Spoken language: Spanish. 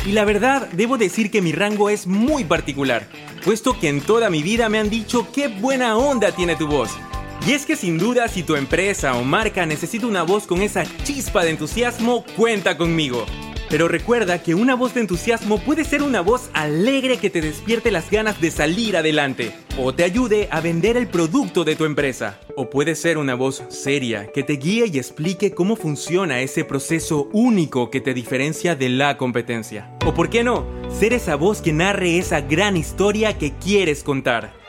Y la verdad, debo decir que mi rango es muy particular, puesto que en toda mi vida me han dicho qué buena onda tiene tu voz. Y es que sin duda, si tu empresa o marca necesita una voz con esa chispa de entusiasmo, cuenta conmigo. Pero recuerda que una voz de entusiasmo puede ser una voz alegre que te despierte las ganas de salir adelante, o te ayude a vender el producto de tu empresa. O puede ser una voz seria que te guíe y explique cómo funciona ese proceso único que te diferencia de la competencia. O por qué no, ser esa voz que narre esa gran historia que quieres contar.